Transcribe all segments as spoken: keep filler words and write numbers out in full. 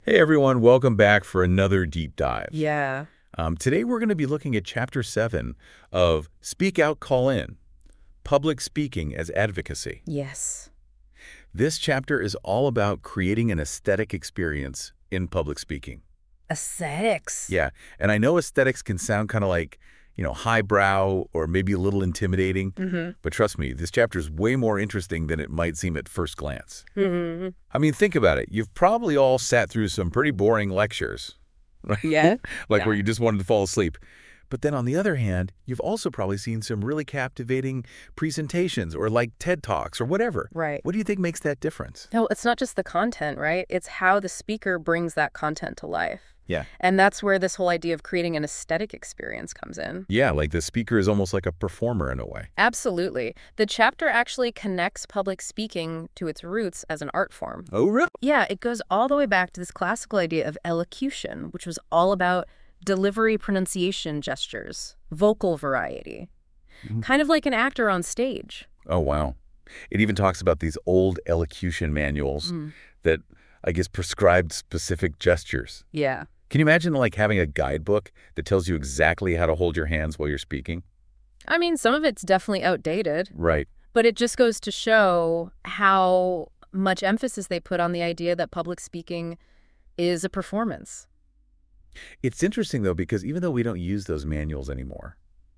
Hey everyone, welcome back for another deep dive. Yeah. Um, today we're going to be looking at Chapter seven of Speak Out, Call In, Public Speaking as Advocacy. Yes. This chapter is all about creating an aesthetic experience in public speaking. Aesthetics. Yeah, and I know aesthetics can sound kind of like, you know, highbrow or maybe a little intimidating, Mm-hmm. but trust me, this chapter is way more interesting than it might seem at first glance. Mm-hmm. I mean, think about it. You've probably all sat through some pretty boring lectures, right? Yeah. like Yeah. where you just wanted to fall asleep. But then on the other hand, you've also probably seen some really captivating presentations or like TED Talks or whatever. Right. What do you think makes that difference? No, it's not just the content, right? It's how the speaker brings that content to life. Yeah. And that's where this whole idea of creating an aesthetic experience comes in. Yeah, like the speaker is almost like a performer in a way. Absolutely. The chapter actually connects public speaking to its roots as an art form. Oh, really? Yeah, it goes all the way back to this classical idea of elocution, which was all about delivery, pronunciation gestures, vocal variety, Mhm. kind of like an actor on stage. Oh, wow. It even talks about these old elocution manuals Mm. that I guess prescribed specific gestures. Yeah. Can you imagine like having a guidebook that tells you exactly how to hold your hands while you're speaking? I mean, some of it's definitely outdated, Right. but it just goes to show how much emphasis they put on the idea that public speaking is a performance. It's interesting, though, because even though we don't use those manuals anymore,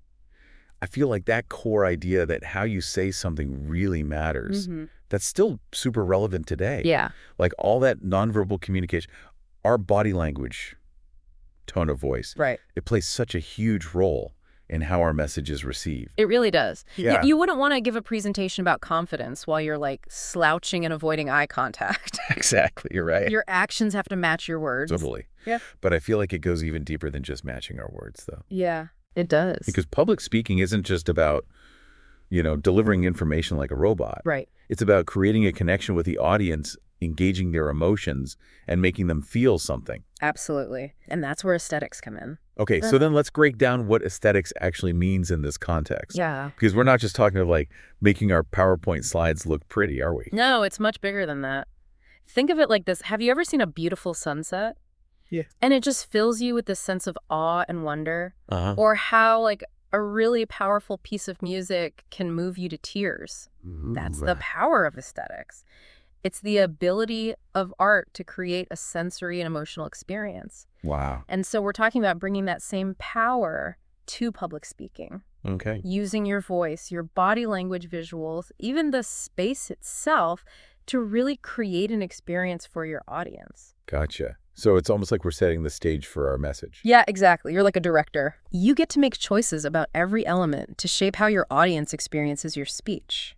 I feel like that core idea that how you say something really matters, Mhm. that's still super relevant today. Yeah. Like all that nonverbal communication, our body language, tone of voice, Right. it plays such a huge role in how our message is received. It really does. You- Yeah. You, wouldn't want to give a presentation about confidence while you're like slouching and avoiding eye contact. Exactly, you're right. Your actions have to match your words. Totally. Yeah. But I feel like it goes even deeper than just matching our words, though. Yeah, it does. Because public speaking isn't just about, you know, delivering information like a robot. Right. It's about creating a connection with the audience, engaging their emotions, and making them feel something. Absolutely. And that's where aesthetics come in. Okay, so then let's break down what aesthetics actually means in this context. Yeah. Because we're not just talking of like making our PowerPoint slides look pretty, are we? No, it's much bigger than that. Think of it like this. Have you ever seen a beautiful sunset? Yeah. And it just fills you with this sense of awe and wonder? Uh-huh. Or how, like, a really powerful piece of music can move you to tears? That's the power of aesthetics. It's the ability of art to create a sensory and emotional experience. Wow. And so we're talking about bringing that same power to public speaking, Okay. using your voice, your body language visuals, even the space itself to really create an experience for your audience. Gotcha. So it's almost like we're setting the stage for our message. Yeah, exactly. You're like a director. You get to make choices about every element to shape how your audience experiences your speech.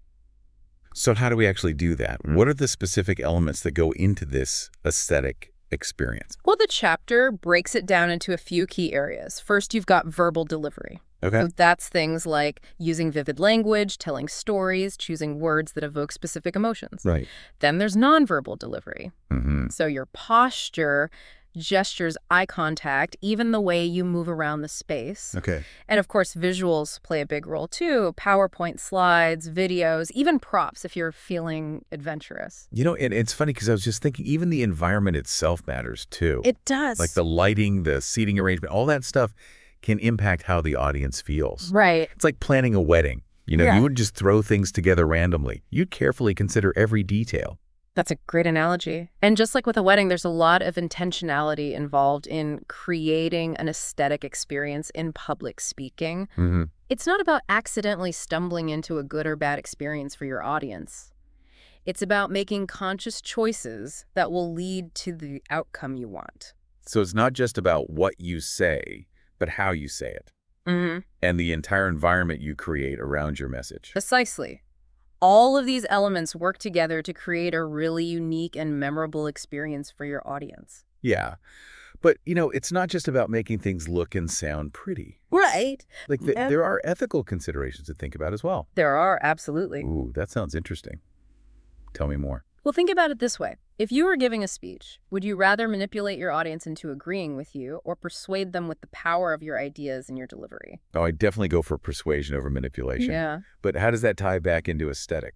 So how do we actually do that? What are the specific elements that go into this aesthetic experience? Well, the chapter breaks it down into a few key areas. First, you've got verbal delivery. Okay. So that's things like using vivid language, telling stories, choosing words that evoke specific emotions. Right. Then there's nonverbal delivery. Mm-hmm. So your posture, gestures, eye contact, even the way you move around the space. Okay. And of course, visuals play a big role too. PowerPoint slides, videos, even props if you're feeling adventurous. You know, and it's funny because I was just thinking even the environment itself matters too. It does. Like the lighting, the seating arrangement, all that stuff can impact how the audience feels. Right. It's like planning a wedding. You know, Yeah. you wouldn't just throw things together randomly. You'd carefully consider every detail. That's a great analogy. And just like with a wedding, there's a lot of intentionality involved in creating an aesthetic experience in public speaking. Mm-hmm. It's not about accidentally stumbling into a good or bad experience for your audience. It's about making conscious choices that will lead to the outcome you want. So it's not just about what you say, but how you say it Mm-hmm. and the entire environment you create around your message. Precisely. All of these elements work together to create a really unique and memorable experience for your audience. Yeah. But, you know, it's not just about making things look and sound pretty. Right. Like, th- Yeah. there are ethical considerations to think about as well. There are, absolutely. Ooh, that sounds interesting. Tell me more. Well, think about it this way. If you were giving a speech, would you rather manipulate your audience into agreeing with you or persuade them with the power of your ideas and your delivery? Oh, I definitely go for persuasion over manipulation. Yeah. But how does that tie back into aesthetics?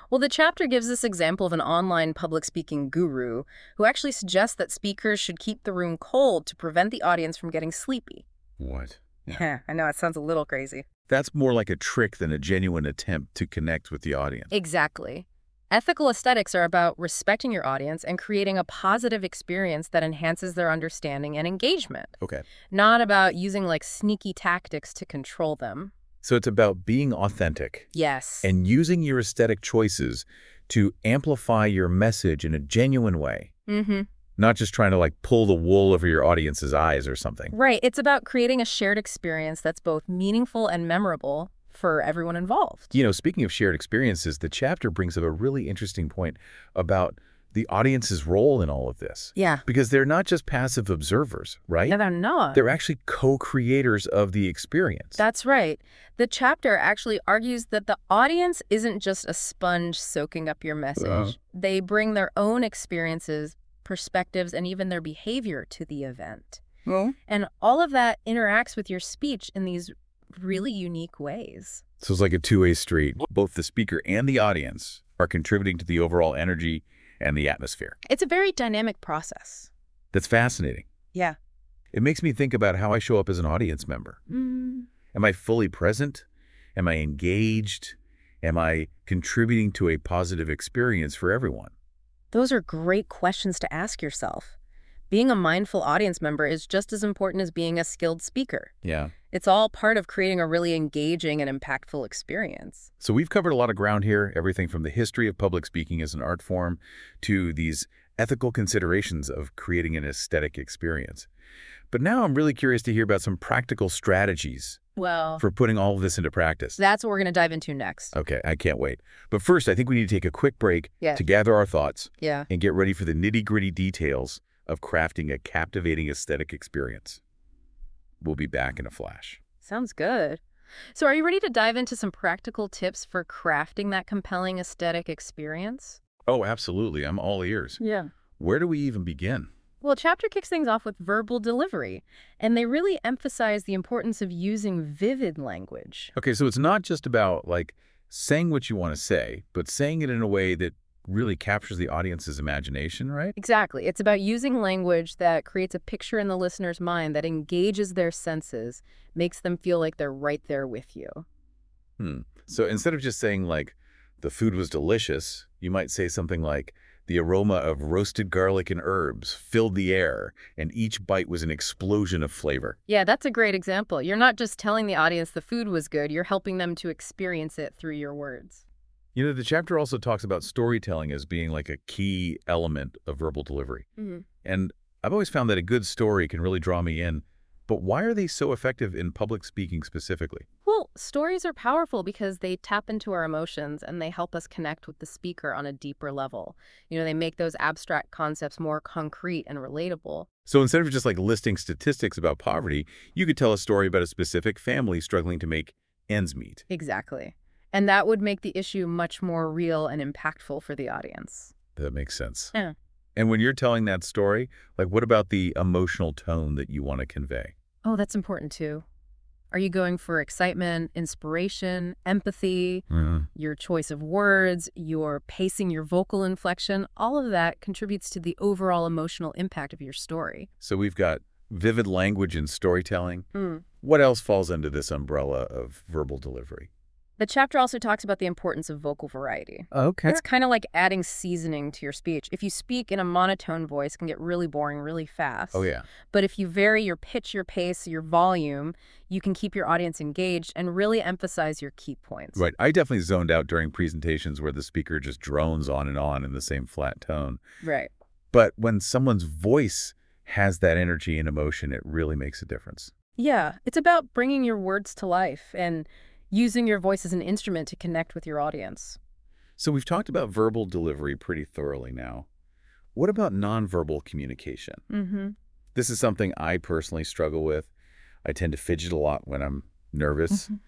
Well, the chapter gives this example of an online public speaking guru who actually suggests that speakers should keep the room cold to prevent the audience from getting sleepy. What? Yeah, I know, it sounds a little crazy. That's more like a trick than a genuine attempt to connect with the audience. Exactly. Ethical aesthetics are about respecting your audience and creating a positive experience that enhances their understanding and engagement. Okay. Not about using like sneaky tactics to control them. So it's about being authentic. Yes. And using your aesthetic choices to amplify your message in a genuine way. Mm-hmm. Not just trying to like pull the wool over your audience's eyes or something. Right. It's about creating a shared experience that's both meaningful and memorable for everyone involved. You know, speaking of shared experiences, the chapter brings up a really interesting point about the audience's role in all of this. Yeah. Because they're not just passive observers, right? No, they're not. They're actually co-creators of the experience. That's right. The chapter actually argues that the audience isn't just a sponge soaking up your message. Uh. They bring their own experiences, perspectives, and even their behavior to the event. Well. And all of that interacts with your speech in these really unique ways. So it's like a two-way street. Both the speaker and the audience are contributing to the overall energy and the atmosphere. It's a very dynamic process. That's fascinating. Yeah. It makes me think about how I show up as an audience member. Mm. Am I fully present? Am I engaged? Am I contributing to a positive experience for everyone? Those are great questions to ask yourself. Being a mindful audience member is just as important as being a skilled speaker. Yeah. It's all part of creating a really engaging and impactful experience. So we've covered a lot of ground here, everything from the history of public speaking as an art form to these ethical considerations of creating an aesthetic experience. But now I'm really curious to hear about some practical strategies Well, for putting all of this into practice. that's what we're going to dive into next. Okay, I can't wait. But first, I think we need to take a quick break Yeah. to gather our thoughts Yeah. and get ready for the nitty-gritty details of crafting a captivating aesthetic experience. We'll be back in a flash. Sounds good. So are you ready to dive into some practical tips for crafting that compelling aesthetic experience? Oh, absolutely. I'm all ears. Yeah. Where do we even begin? Well, chapter kicks things off with verbal delivery, and they really emphasize the importance of using vivid language. Okay, so it's not just about, like, saying what you want to say, but saying it in a way that really captures the audience's imagination, right? Exactly. It's about using language that creates a picture in the listener's mind that engages their senses, makes them feel like they're right there with you. Hmm. So instead of just saying, like, the food was delicious, you might say something like, the aroma of roasted garlic and herbs filled the air, and each bite was an explosion of flavor. Yeah, that's a great example. You're not just telling the audience the food was good, you're helping them to experience it through your words. You know, the chapter also talks about storytelling as being like a key element of verbal delivery. Mm-hmm. And I've always found that a good story can really draw me in. But why are they so effective in public speaking specifically? Well, stories are powerful because they tap into our emotions and they help us connect with the speaker on a deeper level. You know, they make those abstract concepts more concrete and relatable. So instead of just like listing statistics about poverty, you could tell a story about a specific family struggling to make ends meet. Exactly. And that would make the issue much more real and impactful for the audience. That makes sense. Yeah. And when you're telling that story, like what about the emotional tone that you want to convey? Oh, that's important too. Are you going for excitement, inspiration, empathy, Mm. your choice of words, your pacing, your vocal inflection? All of that contributes to the overall emotional impact of your story. So we've got vivid language and storytelling. Mm. What else falls under this umbrella of verbal delivery? The chapter also talks about the importance of vocal variety. Okay. It's kind of like adding seasoning to your speech. If you speak in a monotone voice, it can get really boring really fast. Oh, yeah. But if you vary your pitch, your pace, your volume, you can keep your audience engaged and really emphasize your key points. Right. I definitely zoned out during presentations where the speaker just drones on and on in the same flat tone. Right. But when someone's voice has that energy and emotion, it really makes a difference. Yeah. It's about bringing your words to life and using your voice as an instrument to connect with your audience. So we've talked about verbal delivery pretty thoroughly now. What about nonverbal communication? Mm-hmm. This is something I personally struggle with. I tend to fidget a lot when I'm nervous. Mm-hmm.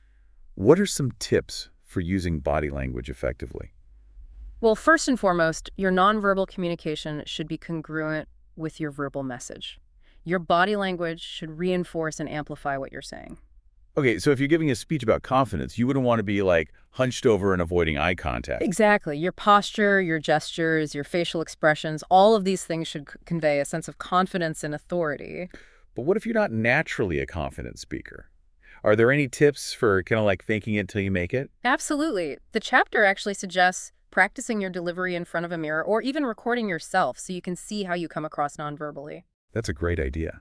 What are some tips for using body language effectively? Well, first and foremost, your nonverbal communication should be congruent with your verbal message. Your body language should reinforce and amplify what you're saying. Okay, so if you're giving a speech about confidence, you wouldn't want to be like hunched over and avoiding eye contact. Exactly. Your posture, your gestures, your facial expressions, all of these things should c- convey a sense of confidence and authority. But what if you're not naturally a confident speaker? Are there any tips for kind of like faking it till you make it? Absolutely. The chapter actually suggests practicing your delivery in front of a mirror or even recording yourself so you can see how you come across nonverbally. That's a great idea.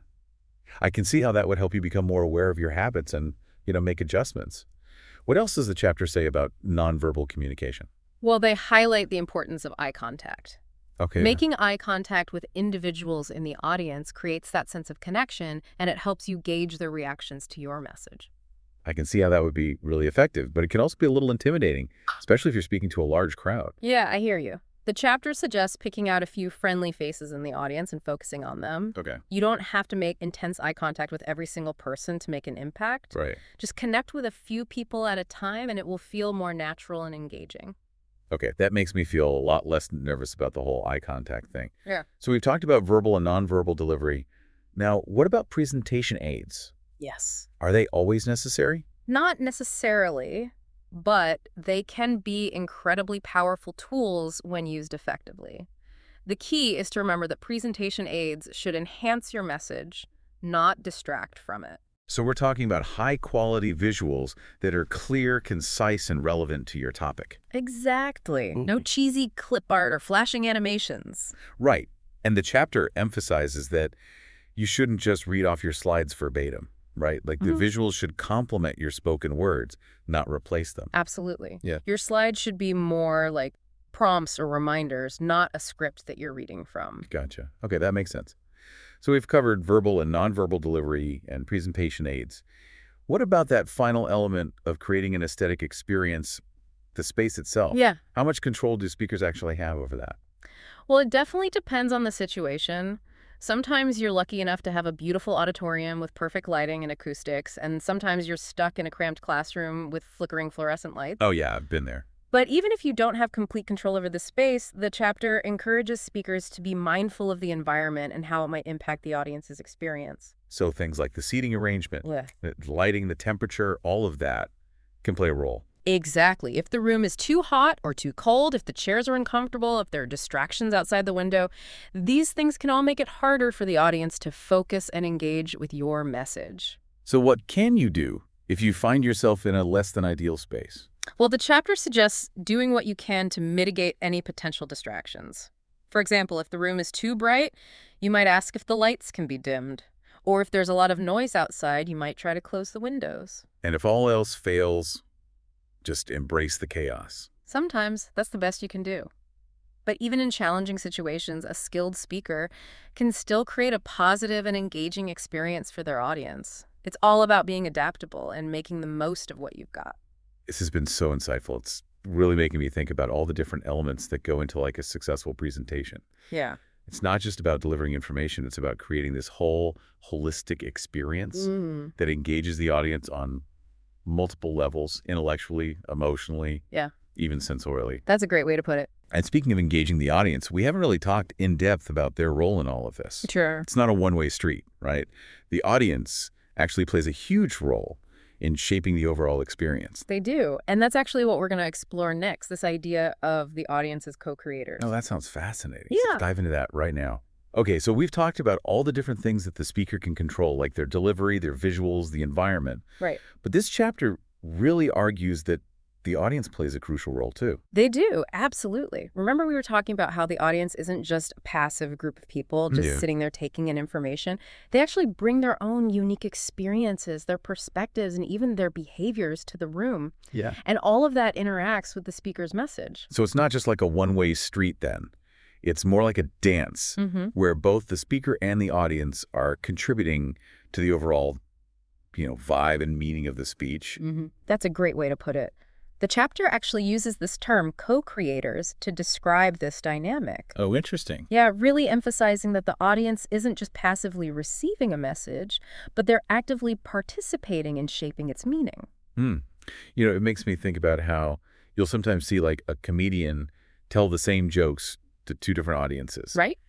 I can see how that would help you become more aware of your habits and, you know, make adjustments. What else does the chapter say about nonverbal communication? Well, they highlight the importance of eye contact. Okay. Making eye contact with individuals in the audience creates that sense of connection, and it helps you gauge their reactions to your message. I can see how that would be really effective, but it can also be a little intimidating, especially if you're speaking to a large crowd. Yeah, I hear you. The chapter suggests picking out a few friendly faces in the audience and focusing on them. Okay. You don't have to make intense eye contact with every single person to make an impact. Right. Just connect with a few people at a time, and it will feel more natural and engaging. Okay, that makes me feel a lot less nervous about the whole eye contact thing. Yeah. So we've talked about verbal and nonverbal delivery. Now, what about presentation aids? Yes. Are they always necessary? Not necessarily, but they can be incredibly powerful tools when used effectively. The key is to remember that presentation aids should enhance your message, not distract from it. So we're talking about high-quality visuals that are clear, concise, and relevant to your topic. Exactly. No cheesy clip art or flashing animations. Right. And the chapter emphasizes that you shouldn't just read off your slides verbatim, right? Like the Mhm. visuals should complement your spoken words, not replace them. Absolutely. Yeah. Your slides should be more like prompts or reminders, not a script that you're reading from. Gotcha. Okay, that makes sense. So we've covered verbal and nonverbal delivery and presentation aids. What about that final element of creating an aesthetic experience, the space itself? Yeah. How much control do speakers actually have over that? Well, it definitely depends on the situation. Sometimes you're lucky enough to have a beautiful auditorium with perfect lighting and acoustics, and sometimes you're stuck in a cramped classroom with flickering fluorescent lights. Oh yeah, I've been there. But even if you don't have complete control over the space, the chapter encourages speakers to be mindful of the environment and how it might impact the audience's experience. So things like the seating arrangement, Blech. the lighting, the temperature, all of that can play a role. Exactly. If the room is too hot or too cold, if the chairs are uncomfortable, if there are distractions outside the window, these things can all make it harder for the audience to focus and engage with your message. So what can you do if you find yourself in a less than ideal space? Well, the chapter suggests doing what you can to mitigate any potential distractions. For example, if the room is too bright, you might ask if the lights can be dimmed. Or if there's a lot of noise outside, you might try to close the windows. And if all else fails, just embrace the chaos. Sometimes that's the best you can do. But even in challenging situations, a skilled speaker can still create a positive and engaging experience for their audience. It's all about being adaptable and making the most of what you've got. This has been so insightful. It's really making me think about all the different elements that go into like a successful presentation. Yeah. It's not just about delivering information. It's about creating this whole holistic experience Mm. that engages the audience on multiple levels, intellectually, emotionally, Yeah. even sensorially. That's a great way to put it. And speaking of engaging the audience, we haven't really talked in depth about their role in all of this. Sure. It's not a one-way street, right? The audience actually plays a huge role in shaping the overall experience. They do. And that's actually what we're going to explore next, this idea of the audience as co-creators. Oh, that sounds fascinating. Yeah. Let's dive into that right now. Okay, so we've talked about all the different things that the speaker can control, like their delivery, their visuals, the environment. Right. But this chapter really argues that the audience plays a crucial role too. They do, absolutely. Remember we were talking about how the audience isn't just a passive group of people just Yeah. sitting there taking in information. They actually bring their own unique experiences, their perspectives, and even their behaviors to the room. Yeah. And all of that interacts with the speaker's message. So it's not just like a one-way street then. It's more like a dance Mm-hmm. where both the speaker and the audience are contributing to the overall, you know, vibe and meaning of the speech. Mm-hmm. That's a great way to put it. The chapter actually uses this term, co-creators, to describe this dynamic. Oh, interesting. Yeah, really emphasizing that the audience isn't just passively receiving a message, but they're actively participating in shaping its meaning. Hmm. You know, it makes me think about how you'll sometimes see like a comedian tell the same jokes to two different audiences. Right?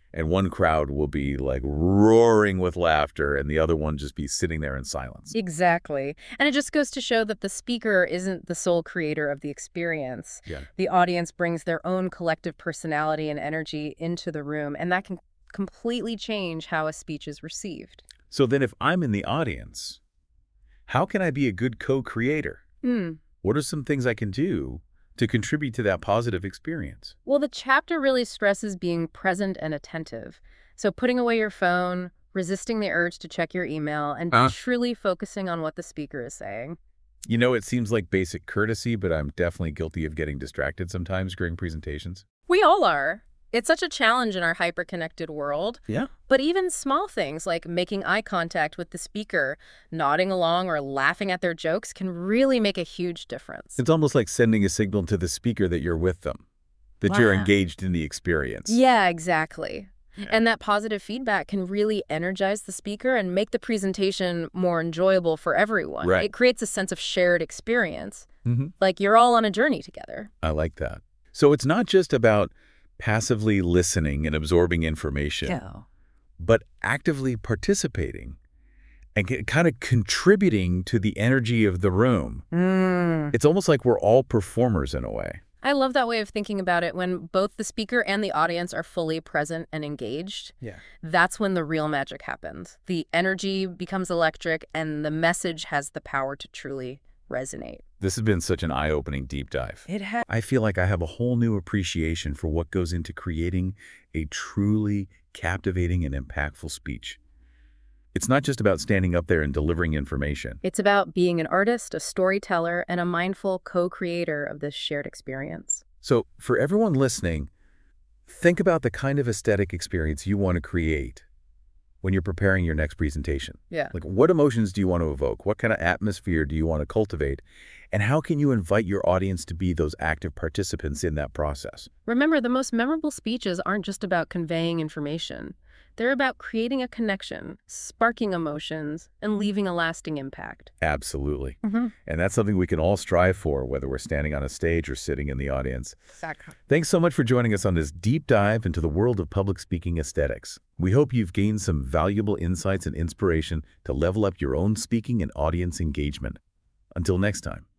And one crowd will be like roaring with laughter and the other one just be sitting there in silence. Exactly. And it just goes to show that the speaker isn't the sole creator of the experience. Yeah. The audience brings their own collective personality and energy into the room, and that can completely change how a speech is received. So then if I'm in the audience, how can I be a good co-creator? Hmm. What are some things I can do to contribute to that positive experience? Well, the chapter really stresses being present and attentive. So putting away your phone, resisting the urge to check your email, and Uh. truly focusing on what the speaker is saying. You know, it seems like basic courtesy, but I'm definitely guilty of getting distracted sometimes during presentations. We all are. It's such a challenge in our hyper-connected world. Yeah. But even small things like making eye contact with the speaker, nodding along, or laughing at their jokes can really make a huge difference. It's almost like sending a signal to the speaker that you're with them, that you're Wow. engaged in the experience. Yeah, exactly. Yeah. And that positive feedback can really energize the speaker and make the presentation more enjoyable for everyone. Right. It creates a sense of shared experience, Mm-hmm. like you're all on a journey together. I like that. So it's not just about passively listening and absorbing information, but actively participating and kind of contributing to the energy of the room. Mm. It's almost like we're all performers in a way. I love that way of thinking about it. When both the speaker and the audience are fully present and engaged, Yeah. that's when the real magic happens. The energy becomes electric and the message has the power to truly resonate. This has been such an eye-opening deep dive. It has. I feel like I have a whole new appreciation for what goes into creating a truly captivating and impactful speech. It's not just about standing up there and delivering information. It's about being an artist, a storyteller, and a mindful co-creator of this shared experience. So for everyone listening, think about the kind of aesthetic experience you want to create when you're preparing your next presentation. Yeah. Like, what emotions do you want to evoke? What kind of atmosphere do you want to cultivate? And how can you invite your audience to be those active participants in that process? Remember, the most memorable speeches aren't just about conveying information. They're about creating a connection, sparking emotions, and leaving a lasting impact. Absolutely. Mm-hmm. And that's something we can all strive for, whether we're standing on a stage or sitting in the audience. Exactly. Thanks so much for joining us on this deep dive into the world of public speaking aesthetics. We hope you've gained some valuable insights and inspiration to level up your own speaking and audience engagement. Until next time.